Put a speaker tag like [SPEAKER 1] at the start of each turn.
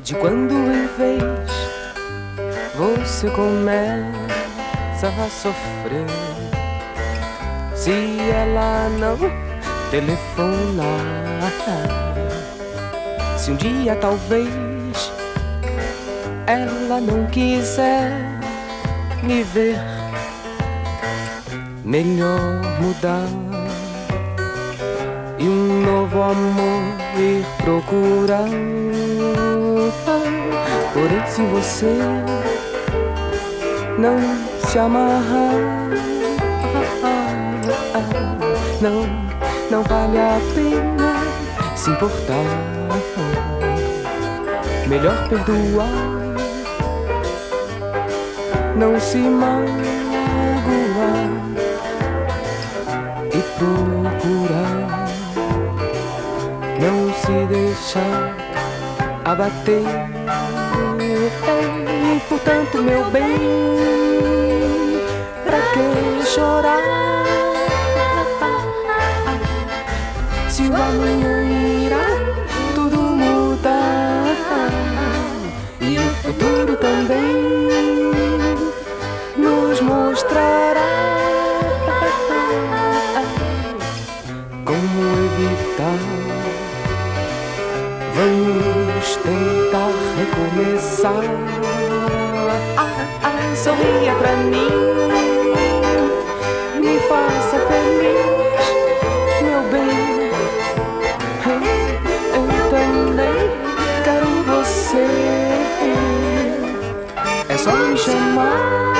[SPEAKER 1] de quando em vez você começa a sofrer. Se ela não telefonar, se um dia talvez ela não quiser me ver, melhor mudar e um novo amor ir procurar. Porém, se você não se amarrar, não vale a pena se importar. Melhor perdoar, não se magoar e procurar não se deixar abater. Portanto, meu bem, pra que chorar? Se o amanhã irá tudo mudar e o futuro também nos mostrará como evitar. Vamos tentar recomeçar. Sorria pra mim, me faça feliz, meu bem. Eu também quero você. É só me chamar.